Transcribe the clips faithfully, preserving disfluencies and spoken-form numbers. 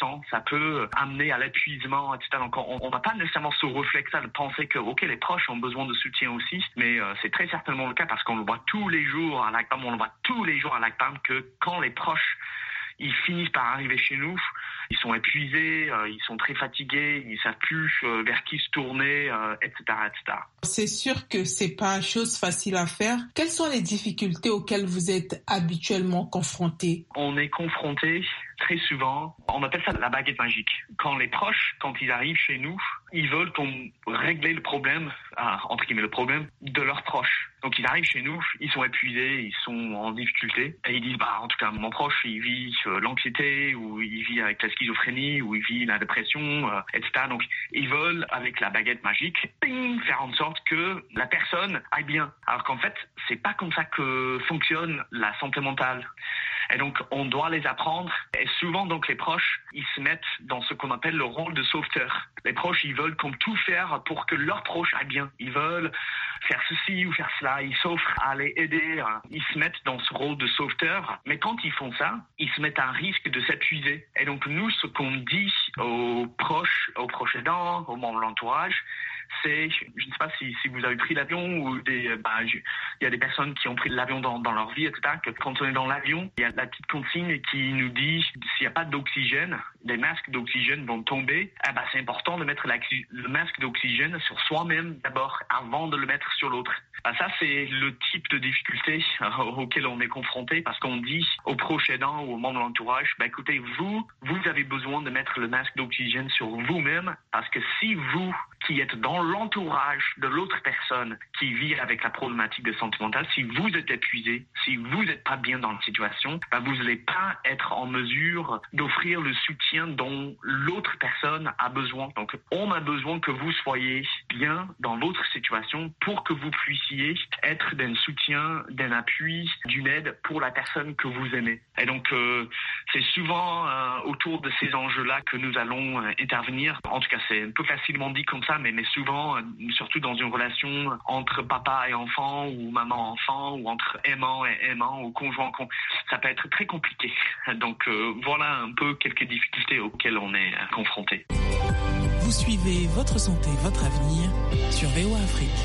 stressant, ça peut amener à l'épuisement, et cetera. Donc on n'a pas nécessairement ce réflexe-là de penser que ok, les proches ont besoin de soutien aussi, mais euh, c'est très certainement le cas parce qu'on le voit tous les jours à l'ACPAM, on le voit tous les jours à l'ACPAM que quand les proches ils finissent par arriver chez nous, ils sont épuisés, euh, ils sont très fatigués, ils savent plus euh, vers qui se tourner, euh, et cetera, et cetera. C'est sûr que c'est pas une chose facile à faire. Quelles sont les difficultés auxquelles vous êtes habituellement confrontés? On est confrontés très souvent, on appelle ça la baguette magique. Quand les proches, quand ils arrivent chez nous, ils veulent qu'on règle le problème, ah, entre guillemets le problème, de leurs proches. Donc ils arrivent chez nous, ils sont épuisés, ils sont en difficulté, et ils disent bah en tout cas mon proche il vit euh, l'anxiété, ou il vit avec la schizophrénie, ou il vit la dépression, euh, et cetera. Donc ils veulent avec la baguette magique, ping, faire en sorte que la personne aille bien. Alors qu'en fait c'est pas comme ça que fonctionne la santé mentale. Et donc, on doit les apprendre. Et souvent, donc, les proches, ils se mettent dans ce qu'on appelle le rôle de sauveteur. Les proches, ils veulent comme tout faire pour que leurs proches aillent bien. Ils veulent faire ceci ou faire cela. Ils s'offrent à les aider. Ils se mettent dans ce rôle de sauveteur. Mais quand ils font ça, ils se mettent à un risque de s'épuiser. Et donc, nous, ce qu'on dit aux proches, aux proches aidants, aux membres de l'entourage, c'est, je ne sais pas si, si vous avez pris l'avion ou des, bah, il y a des personnes qui ont pris l'avion dans, dans leur vie, et cetera, que quand on est dans l'avion, il y a la petite consigne qui nous dit s'il n'y a pas d'oxygène, les masques d'oxygène vont tomber, eh ben, c'est important de mettre la, le masque d'oxygène sur soi-même d'abord avant de le mettre sur l'autre. Ben, ça, c'est le type de difficulté euh, auquel on est confronté parce qu'on dit aux proches aidants ou aux membres de l'entourage, ben, écoutez, vous, vous avez besoin de mettre le masque d'oxygène sur vous-même parce que si vous qui êtes dans l'entourage de l'autre personne qui vit avec la problématique de santé mentale, si vous êtes épuisé, si vous n'êtes pas bien dans la situation, ben vous n'allez pas être en mesure d'offrir le soutien dont l'autre personne a besoin. Donc, on a besoin que vous soyez bien dans votre situation pour que vous puissiez être d'un soutien, d'un appui, d'une aide pour la personne que vous aimez. Et donc, euh, c'est souvent euh, autour de ces enjeux-là que nous allons euh, intervenir. En tout cas, c'est un peu facilement dit comme ça, mais, mais souvent, euh, surtout dans une relation entre papa et enfant, ou maman-enfant, ou entre aimant et aimant, ou conjoint, ça peut être très compliqué. Donc euh, voilà un peu quelques difficultés auxquelles on est euh, confronté. Vous suivez Votre Santé, Votre Avenir sur V O A Afrique.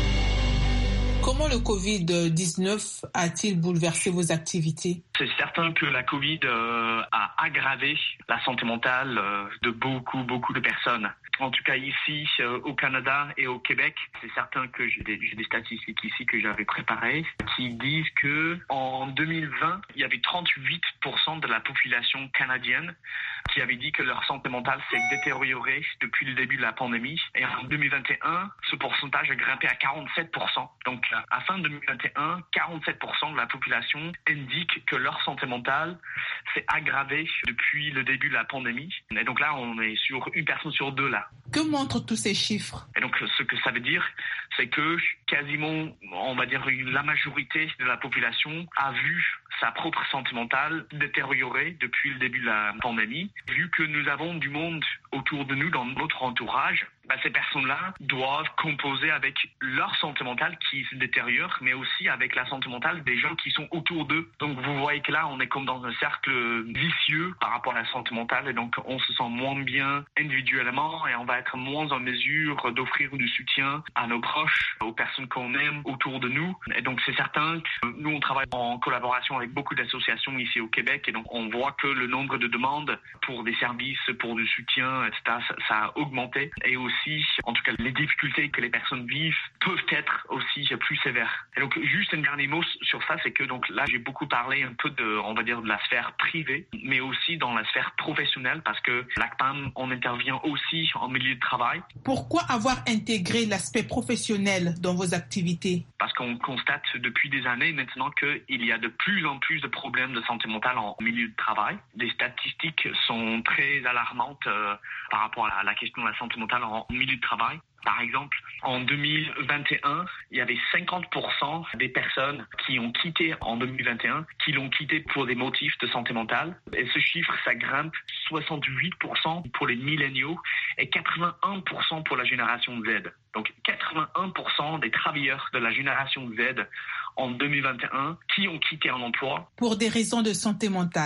Comment le covid dix-neuf a-t-il bouleversé vos activités? C'est certain que la Covid euh, a aggravé la santé mentale euh, de beaucoup, beaucoup de personnes. En tout cas ici euh, au Canada et au Québec, c'est certain que j'ai des, j'ai des statistiques ici que j'avais préparées qui disent que en deux mille vingt, il y avait trente-huit pour cent de la population canadienne qui avait dit que leur santé mentale s'est détériorée depuis le début de la pandémie. Et en deux mille vingt et un, ce pourcentage a grimpé à quarante-sept pour cent. Donc à fin deux mille vingt et un, quarante-sept pour cent de la population indique que leur santé mentale s'est aggravée depuis le début de la pandémie. Et donc là, on est sur une personne sur deux là. Que montrent tous ces chiffres? Et donc, ce que ça veut dire, c'est que quasiment, on va dire, la majorité de la population a vu sa propre santé mentale détériorer depuis le début de la pandémie. Vu que nous avons du monde autour de nous, dans notre entourage, bah, ces personnes-là doivent composer avec leur santé mentale qui se détériore, mais aussi avec la santé mentale des gens qui sont autour d'eux. Donc, vous voyez que là, on est comme dans un cercle vicieux par rapport à la santé mentale, et donc on se sent moins bien individuellement, et on va être moins en mesure d'offrir du soutien à nos proches, aux personnes qu'on aime autour de nous. Et donc, c'est certain que nous, on travaille en collaboration avec beaucoup d'associations ici au Québec, et donc on voit que le nombre de demandes pour des services, pour du soutien, et cetera, ça, ça a augmenté. Et aussi, en tout cas, les difficultés que les personnes vivent peuvent être aussi plus sévères. Et donc, juste un dernier mot sur ça, c'est que donc là, j'ai beaucoup parlé un peu de, on va dire, de la sphère privée, mais aussi dans la sphère professionnelle, parce que l'ACPAM, on intervient aussi en milieu de travail. Pourquoi avoir intégré l'aspect professionnel dans vos activités? Parce qu'on constate depuis des années maintenant qu'il y a de plus en plus de problèmes de santé mentale en milieu de travail. Les statistiques sont très alarmantes euh, par rapport à la question de la santé mentale en milieu de travail. Par exemple, en deux mille vingt et un, il y avait cinquante pour cent des personnes qui ont quitté en deux mille vingt et un, qui l'ont quitté pour des motifs de santé mentale. Et ce chiffre, ça grimpe soixante-huit pour cent pour les milléniaux et quatre-vingt-un pour cent pour la génération Z. Donc quatre-vingt-un pour cent des travailleurs de la génération Z en deux mille vingt et un qui ont quitté un emploi pour des raisons de santé mentale.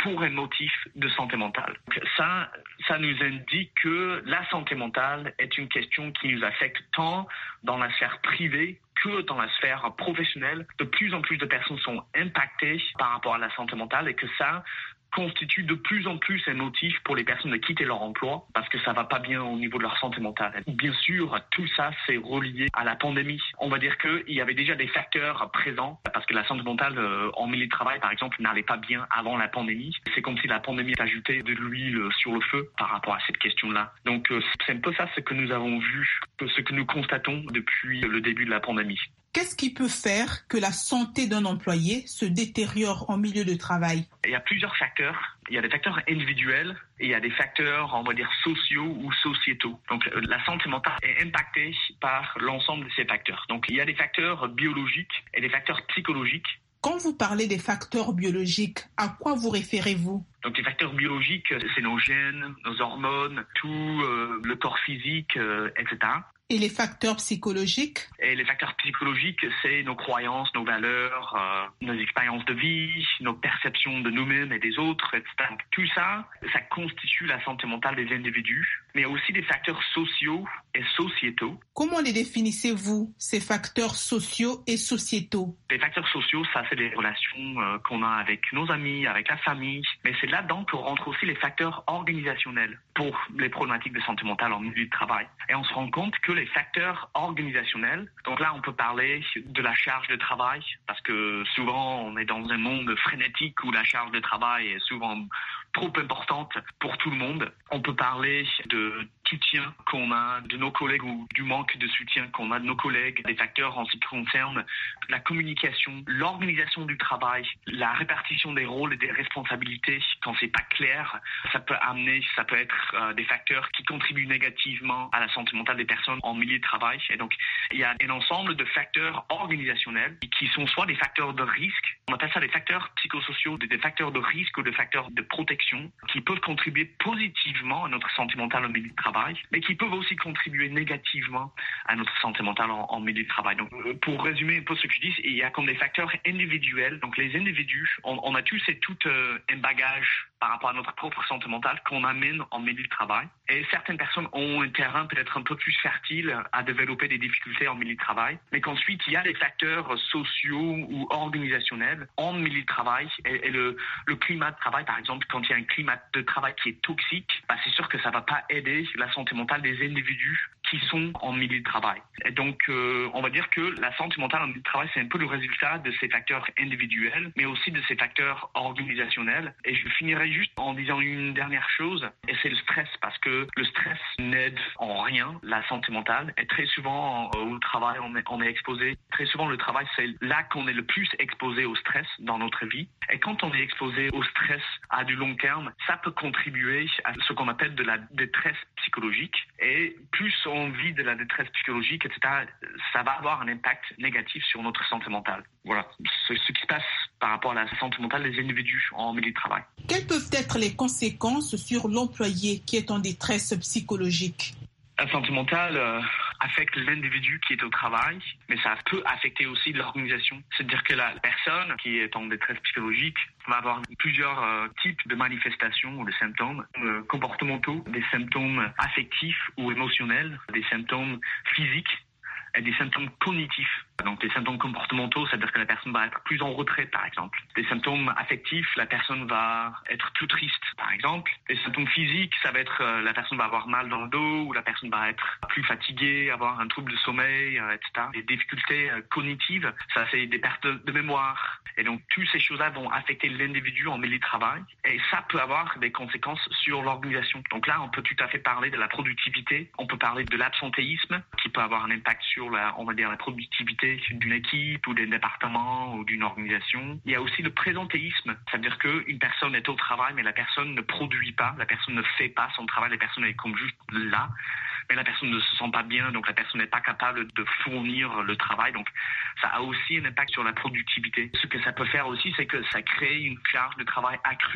pour un motif de santé mentale. Donc ça, ça nous indique que la santé mentale est une question qui nous affecte tant dans la sphère privée que dans la sphère professionnelle. De plus en plus de personnes sont impactées par rapport à la santé mentale et que ça constitue de plus en plus un motif pour les personnes de quitter leur emploi parce que ça va pas bien au niveau de leur santé mentale. Bien sûr, tout ça, c'est relié à la pandémie. On va dire qu'il y avait déjà des facteurs présents parce que la santé mentale euh, en milieu de travail, par exemple, n'allait pas bien avant la pandémie. C'est comme si la pandémie ajoutait de l'huile sur le feu par rapport à cette question-là. Donc, euh, c'est un peu ça ce que nous avons vu, ce que nous constatons depuis le début de la pandémie. Qu'est-ce qui peut faire que la santé d'un employé se détériore en milieu de travail? Il y a plusieurs facteurs. Il y a des facteurs individuels et il y a des facteurs, on va dire, sociaux ou sociétaux. Donc, la santé mentale est impactée par l'ensemble de ces facteurs. Donc, il y a des facteurs biologiques et des facteurs psychologiques. Quand vous parlez des facteurs biologiques, à quoi vous référez-vous? Donc, les facteurs biologiques, c'est nos gènes, nos hormones, tout euh, le corps physique, euh, et cetera. Et les facteurs psychologiques? Et les facteurs psychologiques, c'est nos croyances, nos valeurs, euh, nos expériences de vie, nos perceptions de nous-mêmes et des autres, et cetera. Donc, tout ça, ça constitue la santé mentale des individus, mais il y a aussi des facteurs sociaux et sociétaux. Comment les définissez-vous, ces facteurs sociaux et sociétaux? Les facteurs sociaux, ça, c'est les relations euh, qu'on a avec nos amis, avec la famille, mais c'est là-dedans que rentrent aussi les facteurs organisationnels pour les problématiques de santé mentale en milieu de travail. Et on se rend compte que les facteurs organisationnels, donc là on peut parler de la charge de travail, parce que souvent on est dans un monde frénétique où la charge de travail est souvent trop importante pour tout le monde. On peut parler de soutien qu'on a de nos collègues ou du manque de soutien qu'on a de nos collègues, des facteurs en ce qui concerne la communication, l'organisation du travail, la répartition des rôles et des responsabilités quand c'est pas clair. Ça peut amener, ça peut être euh, des facteurs qui contribuent négativement à la santé mentale des personnes en milieu de travail. Et donc, il y a un ensemble de facteurs organisationnels qui sont soit des facteurs de risque, on appelle ça des facteurs psychosociaux, des facteurs de risque ou des facteurs de protection qui peuvent contribuer positivement à notre santé mentale en milieu de travail, mais qui peuvent aussi contribuer négativement à notre santé mentale en, en milieu de travail. Donc, pour résumer un peu ce que je dis, il y a comme des facteurs individuels. Donc, les individus, on, on a tous et toutes euh, un bagage par rapport à notre propre santé mentale qu'on amène en milieu de travail. Et certaines personnes ont un terrain peut-être un peu plus fertile à développer des difficultés en milieu de travail, mais qu'ensuite, il y a des facteurs sociaux ou organisationnels en milieu de travail. Et, et le, le climat de travail, par exemple, quand il y a un climat de travail qui est toxique, bah, c'est sûr que ça ne va pas aider la santé mentale des individus qui sont en milieu de travail. Et donc, euh, on va dire que la santé mentale en milieu de travail, c'est un peu le résultat de ces facteurs individuels, mais aussi de ces facteurs organisationnels. Et je finirai juste en disant une dernière chose, et c'est le stress, parce que le stress n'aide en rien la santé mentale. Et très souvent, au travail, on est, on est exposé. Très souvent, le travail, c'est là qu'on est le plus exposé au stress dans notre vie. Et quand on est exposé au stress à du long terme, ça peut contribuer à ce qu'on appelle de la détresse psychologique. Et plus on vit de la détresse psychologique, et cetera, ça va avoir un impact négatif sur notre santé mentale. Voilà, c'est ce qui se passe par rapport à la santé mentale des individus en milieu de travail. Quelles peuvent être les conséquences sur l'employé qui est en détresse psychologique? La santé mentale euh, affecte l'individu qui est au travail, mais ça peut affecter aussi l'organisation. C'est-à-dire que la personne qui est en détresse psychologique va avoir plusieurs euh, types de manifestations ou de symptômes euh, comportementaux, des symptômes affectifs ou émotionnels, des symptômes physiques et des symptômes cognitifs. Donc, les symptômes comportementaux, c'est-à-dire que la personne va être plus en retrait, par exemple. Des symptômes affectifs, la personne va être plus triste, par exemple. Les symptômes physiques, ça va être euh, la personne va avoir mal dans le dos, ou la personne va être plus fatiguée, avoir un trouble de sommeil, euh, et cetera. Les difficultés euh, cognitives, ça, c'est des pertes de, de mémoire. Et donc, toutes ces choses-là vont affecter l'individu en milieu de travail. Et ça peut avoir des conséquences sur l'organisation. Donc là, on peut tout à fait parler de la productivité. On peut parler de l'absentéisme, qui peut avoir un impact sur la, on va dire, la productivité d'une équipe ou d'un département ou d'une organisation. Il y a aussi le présentéisme, c'est-à-dire qu'une personne est au travail, mais la personne ne produit pas, la personne ne fait pas son travail, la personne est comme juste là, mais la personne ne se sent pas bien, donc la personne n'est pas capable de fournir le travail. Donc ça a aussi un impact sur la productivité. Ce que ça peut faire aussi, c'est que ça crée une charge de travail accrue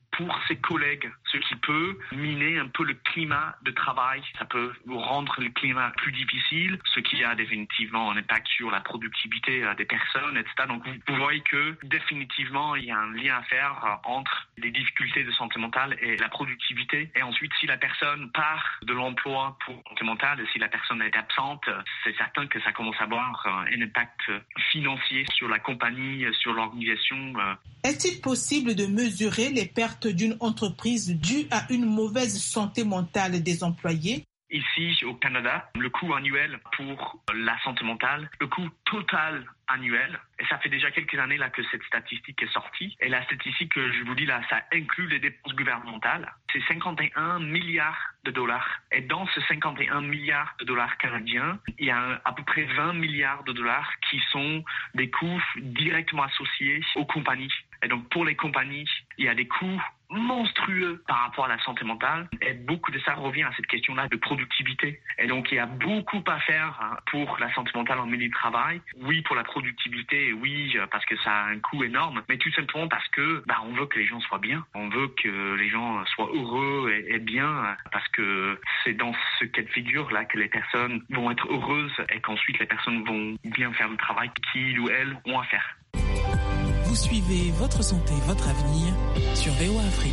pour ses collègues, ce qui peut miner un peu le climat de travail. Ça peut rendre le climat plus difficile, ce qui a définitivement un impact sur la productivité des personnes, et cetera. Donc vous voyez que définitivement il y a un lien à faire entre les difficultés de santé mentale et la productivité. Et ensuite, si la personne part de l'emploi pour santé mentale, si la personne est absente, c'est certain que ça commence à avoir un impact financier sur la compagnie, sur l'organisation. Est-il possible de mesurer les pertes d'une entreprise dues à une mauvaise santé mentale des employés? Ici, au Canada, le coût annuel pour la santé mentale, le coût total annuel, et ça fait déjà quelques années là que cette statistique est sortie, et la statistique que je vous dis là, ça inclut les dépenses gouvernementales, c'est cinquante et un milliards de dollars. Et dans ce cinquante et un milliards de dollars canadiens, il y a à peu près vingt milliards de dollars qui sont des coûts directement associés aux compagnies. Et donc pour les compagnies, il y a des coûts monstrueux par rapport à la santé mentale, et beaucoup de ça revient à cette question-là de productivité. Et donc il y a beaucoup à faire pour la santé mentale en milieu de travail. Oui, pour la productivité, oui, parce que ça a un coût énorme, mais tout simplement parce que bah, on veut que les gens soient bien, on veut que les gens soient heureux et, et bien, parce que c'est dans ce cas de figure-là que les personnes vont être heureuses et qu'ensuite les personnes vont bien faire le travail qu'ils ou elles ont à faire. Vous suivez Votre santé, votre avenir sur V O A Afrique.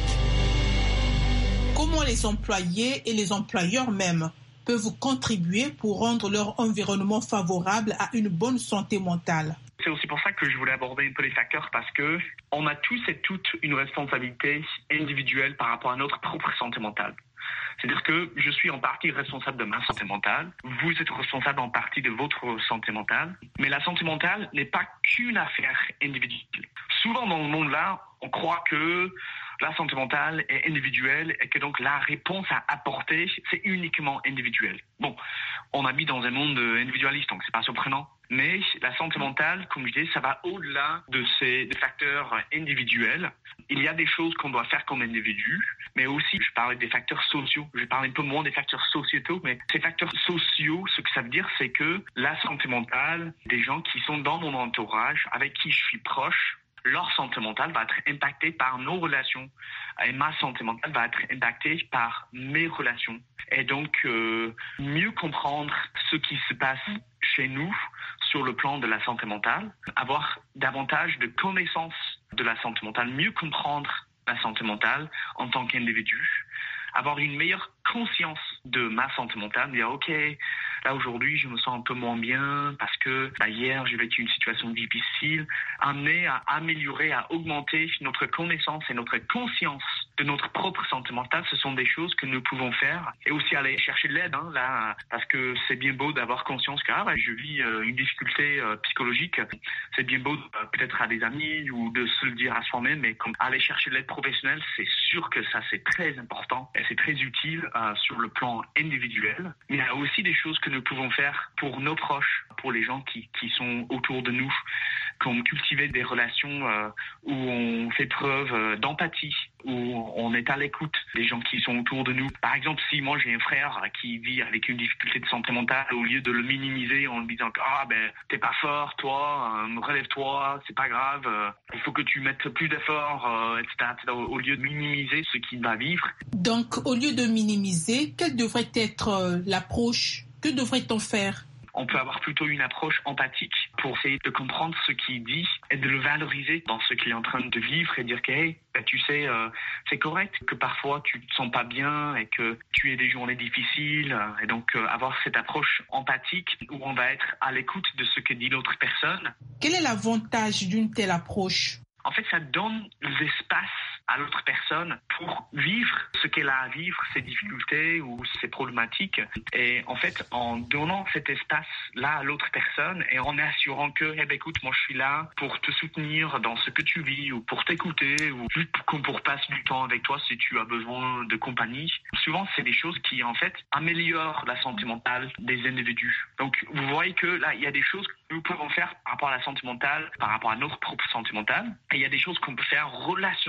Comment les employés et les employeurs même peuvent contribuer pour rendre leur environnement favorable à une bonne santé mentale? C'est aussi pour ça que je voulais aborder un peu les facteurs, parce que on a tous et toutes une responsabilité individuelle par rapport à notre propre santé mentale. C'est-à-dire que je suis en partie responsable de ma santé mentale, vous êtes responsable en partie de votre santé mentale, mais la santé mentale n'est pas qu'une affaire individuelle. Souvent dans le monde-là, on croit que la santé mentale est individuelle et que donc la réponse à apporter, c'est uniquement individuel. Bon, on habite dans un monde individualiste, donc c'est pas surprenant. Mais la santé mentale, comme je dis, ça va au-delà de ces des facteurs individuels. Il y a des choses qu'on doit faire comme individu, mais aussi, je parlais des facteurs sociaux. Je parle un peu moins des facteurs sociétaux, mais ces facteurs sociaux, ce que ça veut dire, c'est que la santé mentale, des gens qui sont dans mon entourage, avec qui je suis proche, leur santé mentale va être impactée par nos relations et ma santé mentale va être impactée par mes relations. Et donc, euh, mieux comprendre ce qui se passe chez nous sur le plan de la santé mentale, avoir davantage de connaissances de la santé mentale, mieux comprendre la santé mentale en tant qu'individu, avoir une meilleure conscience de ma santé mentale, dire ok, là aujourd'hui je me sens un peu moins bien parce que bah, hier j'ai vécu une situation difficile, amener à améliorer, à augmenter notre connaissance et notre conscience de notre propre santé mentale, ce sont des choses que nous pouvons faire, et aussi aller chercher de l'aide, hein, là, parce que c'est bien beau d'avoir conscience que ah, bah, je vis euh, une difficulté euh, psychologique, c'est bien beau euh, peut-être à des amis ou de se le dire à soi-même, mais comme aller chercher de l'aide professionnelle, c'est sûr que ça c'est très important et c'est très utile euh, sur le plan individuel. Mais il y a aussi des choses que nous pouvons faire pour nos proches, pour les gens qui, qui sont autour de nous, comme cultiver des relations euh, où on fait preuve euh, d'empathie, où on est à l'écoute des gens qui sont autour de nous. Par exemple, si moi j'ai un frère qui vit avec une difficulté de santé mentale, au lieu de le minimiser en lui disant « Ah ben, t'es pas fort, toi, euh, relève-toi, c'est pas grave, euh, il faut que tu mettes plus d'efforts, euh, et cetera, et cetera » Au lieu de minimiser ce qu'il va vivre. Donc, au lieu de minimiser, quelle devrait être euh, l'approche? Que devrait-on faire? On peut avoir plutôt une approche empathique pour essayer de comprendre ce qu'il dit et de le valoriser dans ce qu'il est en train de vivre et dire que hey, ben, tu sais, euh, c'est correct que parfois tu te sens pas bien et que tu aies des journées difficiles. Et donc euh, avoir cette approche empathique où on va être à l'écoute de ce que dit l'autre personne. Quel est l'avantage d'une telle approche? En fait, ça donne l'espace à l'autre personne pour vivre ce qu'elle a à vivre, ses difficultés ou ses problématiques. Et en fait, en donnant cet espace-là à l'autre personne et en assurant que, eh ben, écoute, moi je suis là pour te soutenir dans ce que tu vis ou pour t'écouter ou juste pour, pour passer du temps avec toi si tu as besoin de compagnie. Souvent, c'est des choses qui, en fait, améliorent la santé mentale des individus. Donc, vous voyez que là, il y a des choses que nous pouvons faire par rapport à la santé mentale, par rapport à notre propre santé mentale. Et il y a des choses qu'on peut faire relationnellement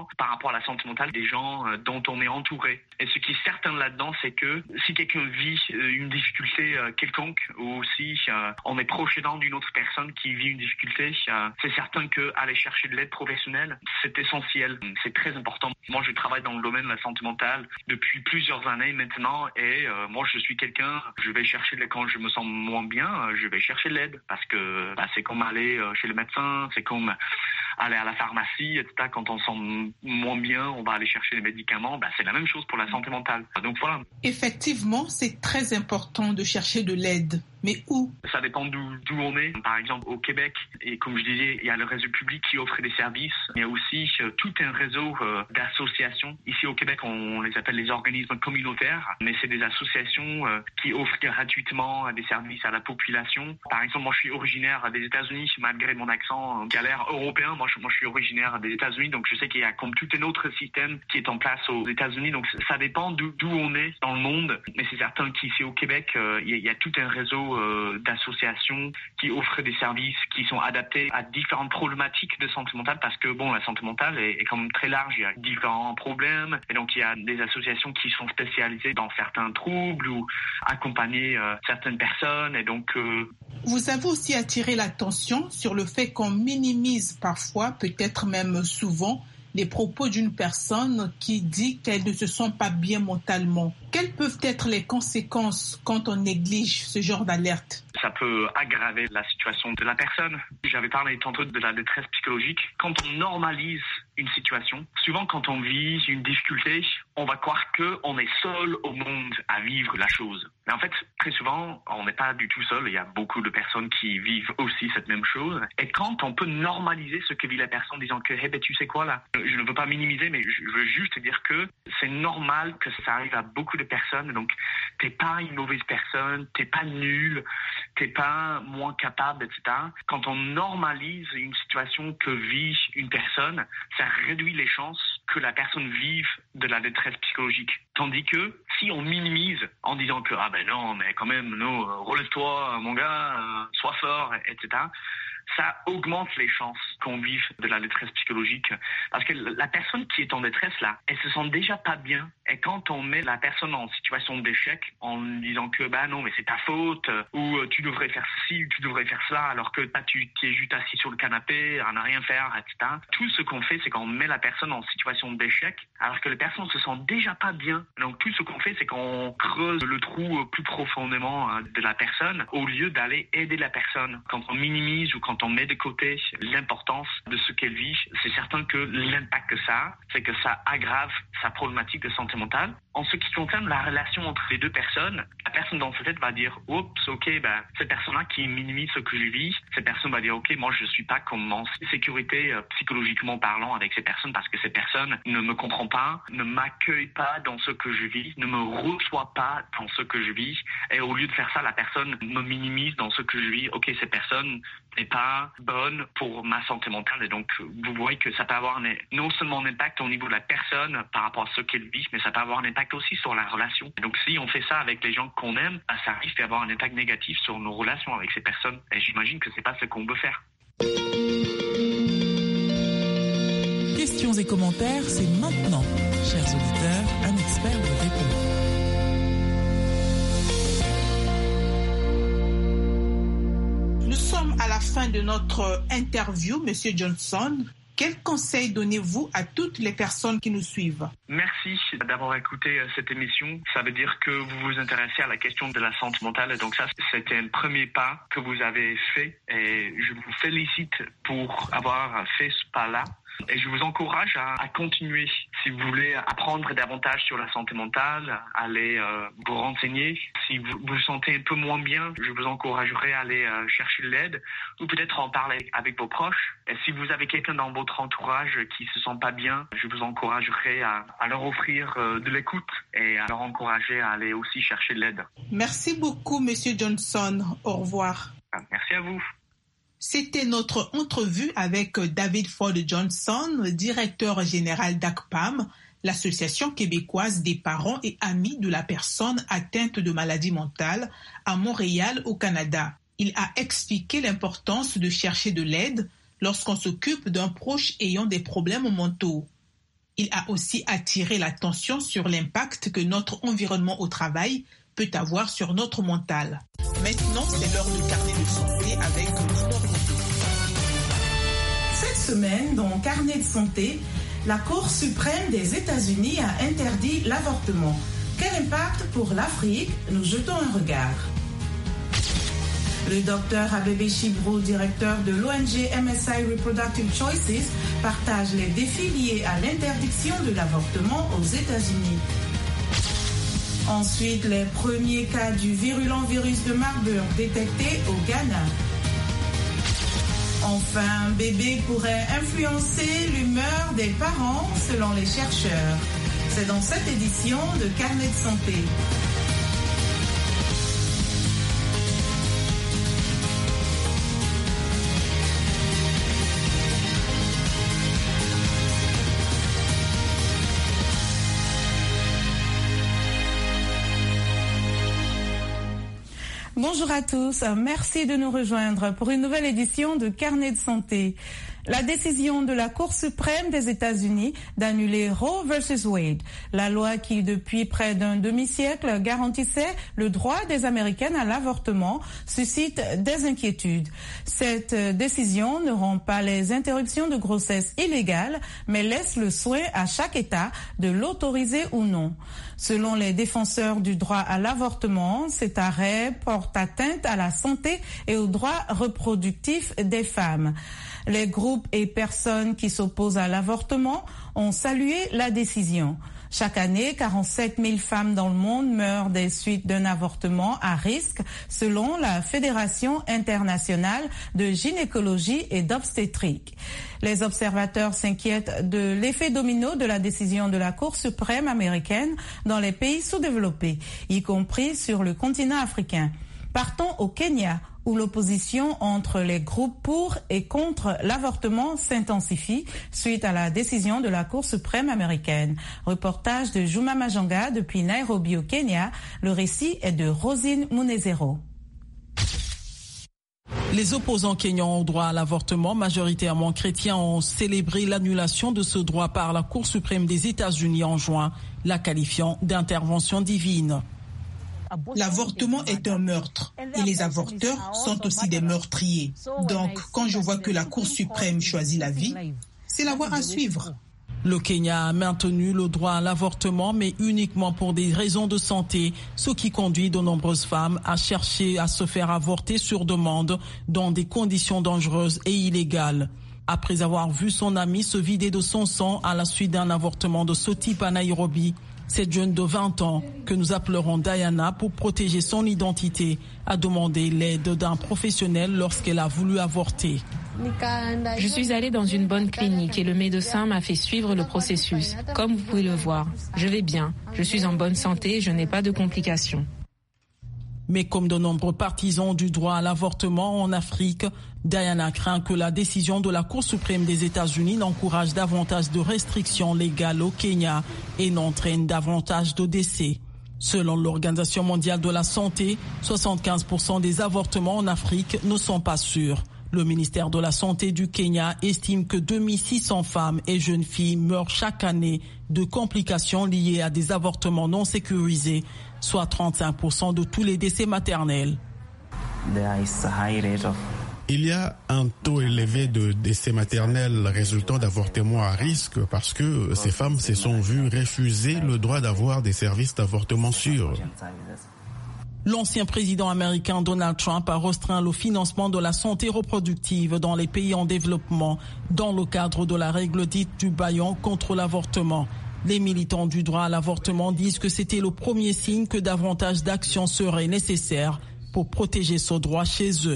important par rapport à la santé mentale des gens dont on est entouré. Et ce qui est certain là-dedans, c'est que si quelqu'un vit une difficulté quelconque ou si on est proche aidant d'une autre personne qui vit une difficulté, c'est certain qu'aller chercher de l'aide professionnelle, c'est essentiel. C'est très important. Moi, je travaille dans le domaine de la santé mentale depuis plusieurs années maintenant et euh, moi, je suis quelqu'un, je vais chercher de l'aide quand je me sens moins bien, je vais chercher de l'aide parce que bah, c'est comme aller chez le médecin, c'est comme aller à la pharmacie, et cetera. Quand on se sent moins bien, on va aller chercher les médicaments. Bah, c'est la même chose pour la santé mentale. Donc voilà. Effectivement, c'est très important de chercher de l'aide. Mais où? Ça dépend d'où, d'où on est. Par exemple, au Québec, et comme je disais, il y a le réseau public qui offre des services. Il y a aussi euh, tout un réseau euh, d'associations. Ici au Québec, on les appelle les organismes communautaires, mais c'est des associations euh, qui offrent gratuitement des services à la population. Par exemple, moi je suis originaire des États-Unis, malgré mon accent galère européen. Moi je, moi, je suis originaire des États-Unis, donc je sais qu'il y a comme tout un autre système qui est en place aux États-Unis. Donc ça dépend d'où, d'où on est dans le monde. Mais c'est certain qu'ici au Québec, euh, il, y a, il y a tout un réseau d'associations qui offrent des services qui sont adaptés à différentes problématiques de santé mentale parce que bon, la santé mentale est, est quand même très large, il y a différents problèmes et donc il y a des associations qui sont spécialisées dans certains troubles ou accompagner euh, certaines personnes et donc... Euh... Vous avez aussi attiré l'attention sur le fait qu'on minimise parfois, peut-être même souvent, les propos d'une personne qui dit qu'elle ne se sent pas bien mentalement. Quelles peuvent être les conséquences quand on néglige ce genre d'alerte? Ça peut aggraver la situation de la personne. J'avais parlé tantôt de la détresse psychologique. Quand on normalise une situation, souvent quand on vit une difficulté, on va croire qu'on est seul au monde à vivre la chose. Mais en fait, très souvent, on n'est pas du tout seul. Il y a beaucoup de personnes qui vivent aussi cette même chose. Et quand on peut normaliser ce que vit la personne en disant que, hey, ben, tu sais quoi là, je ne veux pas minimiser, mais je veux juste dire que c'est normal que ça arrive à beaucoup de personnes. Donc, t'es pas une mauvaise personne, t'es pas nul, t'es pas moins capable, et cetera. Quand on normalise une situation que vit une personne, ça réduit les chances que la personne vive de la détresse psychologique. Tandis que si on minimise en disant que ah ben non, mais quand même, non, relève-toi, mon gars, euh, sois fort, et cetera. Ça augmente les chances qu'on vive de la détresse psychologique. Parce que la personne qui est en détresse, là, elle se sent déjà pas bien. Et quand on met la personne en situation d'échec, en disant que, bah non, mais c'est ta faute, ou tu devrais faire ceci, ou tu devrais faire cela, alors que bah, tu es juste assis sur le canapé, à ne rien faire, et cetera. Tout ce qu'on fait, c'est qu'on met la personne en situation d'échec, alors que la personne se sent déjà pas bien. Donc tout ce qu'on fait, c'est qu'on creuse le trou plus profondément de la personne, au lieu d'aller aider la personne. Quand on minimise ou quand Quand on met de côté l'importance de ce qu'elle vit, c'est certain que l'impact que ça a, c'est que ça aggrave sa problématique de santé mentale. En ce qui concerne la relation entre les deux personnes, la personne dans sa tête va dire « Oups, ok, ben, cette personne-là qui minimise ce que je vis, cette personne va dire « Ok, moi je suis pas comme en sécurité euh, psychologiquement parlant avec ces personnes parce que ces personnes ne me comprend pas, ne m'accueille pas dans ce que je vis, ne me reçoit pas dans ce que je vis. Et au lieu de faire ça, la personne me minimise dans ce que je vis. Ok, cette personne n'est pas bonne pour ma santé mentale. Et donc, vous voyez que ça peut avoir un, non seulement un impact au niveau de la personne par rapport à ce qu'elle vit, mais ça peut avoir un impact aussi sur la relation. Et donc, si on fait ça avec les gens qu'on aime, ça risque d'avoir un impact négatif sur nos relations avec ces personnes. Et j'imagine que c'est pas ce qu'on veut faire. Questions et commentaires, c'est maintenant. Chers auditeurs, un expert vous répond. Nous sommes à la fin de notre interview, Monsieur Johnson. Quels conseils donnez-vous à toutes les personnes qui nous suivent? Merci d'avoir écouté cette émission. Ça veut dire que vous vous intéressez à la question de la santé mentale. Et donc ça, c'était un premier pas que vous avez fait. Et je vous félicite pour avoir fait ce pas-là. Et je vous encourage à, à continuer. Si vous voulez apprendre davantage sur la santé mentale, allez euh, vous renseigner. Si vous vous sentez un peu moins bien, je vous encouragerai à aller euh, chercher de l'aide ou peut-être en parler avec vos proches. Et si vous avez quelqu'un dans votre entourage qui se sent pas bien, je vous encouragerai à, à leur offrir euh, de l'écoute et à leur encourager à aller aussi chercher de l'aide. Merci beaucoup, Monsieur Johnson. Au revoir. Merci à vous. C'était notre entrevue avec David Ford Johnson, directeur général d'A C P A M, l'Association québécoise des parents et amis de la personne atteinte de maladie mentale, à Montréal, au Canada. Il a expliqué l'importance de chercher de l'aide lorsqu'on s'occupe d'un proche ayant des problèmes mentaux. Il a aussi attiré l'attention sur l'impact que notre environnement au travail peut avoir sur notre mental. Maintenant, c'est l'heure du carnet de santé avec Nino Roto. Cette semaine, dans Carnet de santé, la Cour suprême des États-Unis a interdit l'avortement. Quel impact pour l'Afrique? Nous jetons un regard. Le docteur Abebe Chibrou, directeur de l'O N G M S I Reproductive Choices, partage les défis liés à l'interdiction de l'avortement aux États-Unis. Ensuite, les premiers cas du virulent virus de Marburg détectés au Ghana. Enfin, un bébé pourrait influencer l'humeur des parents selon les chercheurs. C'est dans cette édition de Carnet de santé. Bonjour à tous, merci de nous rejoindre pour une nouvelle édition de Carnet de santé. La décision de la Cour suprême des États-Unis d'annuler Roe versus Wade, la loi qui depuis près d'un demi-siècle garantissait le droit des Américaines à l'avortement, suscite des inquiétudes. Cette décision ne rend pas les interruptions de grossesse illégales, mais laisse le soin à chaque État de l'autoriser ou non. Selon les défenseurs du droit à l'avortement, cet arrêt porte atteinte à la santé et aux droits reproductifs des femmes. Les groupes et personnes qui s'opposent à l'avortement ont salué la décision. Chaque année, quarante-sept mille femmes dans le monde meurent des suites d'un avortement à risque, selon la Fédération internationale de gynécologie et d'obstétrique. Les observateurs s'inquiètent de l'effet domino de la décision de la Cour suprême américaine dans les pays sous-développés, y compris sur le continent africain. Partons au Kenya, où l'opposition entre les groupes pour et contre l'avortement s'intensifie suite à la décision de la Cour suprême américaine. Reportage de Juma Majanga depuis Nairobi au Kenya. Le récit est de Rosine Munezero. Les opposants kenyans au droit à l'avortement, majoritairement chrétiens, ont célébré l'annulation de ce droit par la Cour suprême des États-Unis en juin, la qualifiant d'intervention divine. L'avortement est un meurtre et les avorteurs sont aussi des meurtriers. Donc, quand je vois que la Cour suprême choisit la vie, c'est la voie à suivre. Le Kenya a maintenu le droit à l'avortement, mais uniquement pour des raisons de santé, ce qui conduit de nombreuses femmes à chercher à se faire avorter sur demande dans des conditions dangereuses et illégales. Après avoir vu son ami se vider de son sang à la suite d'un avortement de ce type à Nairobi, cette jeune de vingt ans, que nous appellerons Diana pour protéger son identité, a demandé l'aide d'un professionnel lorsqu'elle a voulu avorter. Je suis allée dans une bonne clinique et le médecin m'a fait suivre le processus. Comme vous pouvez le voir, je vais bien, je suis en bonne santé et je n'ai pas de complications. Mais comme de nombreux partisans du droit à l'avortement en Afrique, Diana craint que la décision de la Cour suprême des États-Unis n'encourage davantage de restrictions légales au Kenya et n'entraîne davantage de décès. Selon l'Organisation mondiale de la santé, soixante-quinze pour cent des avortements en Afrique ne sont pas sûrs. Le ministère de la Santé du Kenya estime que deux mille six cents femmes et jeunes filles meurent chaque année de complications liées à des avortements non sécurisés, soit trente-cinq pour cent de tous les décès maternels. Il y a un taux élevé de décès maternels résultant d'avortements à risque parce que ces femmes se sont vues refuser le droit d'avoir des services d'avortement sûrs. L'ancien président américain Donald Trump a restreint le financement de la santé reproductive dans les pays en développement dans le cadre de la règle dite du bâillon contre l'avortement. Les militants du droit à l'avortement disent que c'était le premier signe que davantage d'actions seraient nécessaires pour protéger ce droit chez eux.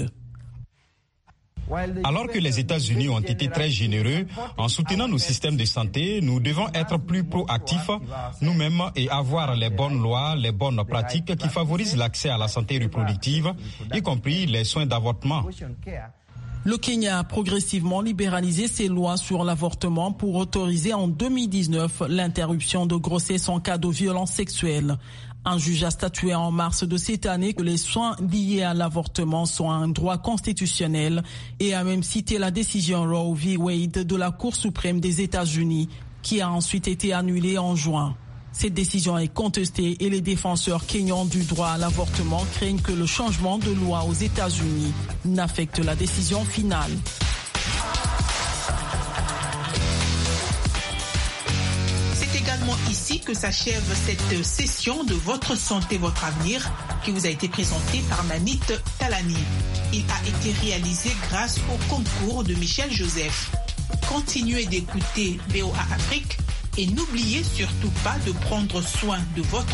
Alors que les États-Unis ont été très généreux en soutenant nos systèmes de santé, nous devons être plus proactifs nous-mêmes et avoir les bonnes lois, les bonnes pratiques qui favorisent l'accès à la santé reproductive, y compris les soins d'avortement. Le Kenya a progressivement libéralisé ses lois sur l'avortement pour autoriser en deux mille dix-neuf l'interruption de grossesse en cas de violence sexuelle. Un juge a statué en mars de cette année que les soins liés à l'avortement sont un droit constitutionnel et a même cité la décision Roe v. Wade de la Cour suprême des États-Unis qui a ensuite été annulée en juin. Cette décision est contestée et les défenseurs kenyans du droit à l'avortement craignent que le changement de loi aux États-Unis n'affecte la décision finale. C'est également ici que s'achève cette session de Votre Santé, Votre Avenir qui vous a été présentée par Manit Talani. Il a été réalisé grâce au concours de Michel Joseph. Continuez d'écouter V O A Afrique et n'oubliez surtout pas de prendre soin de votre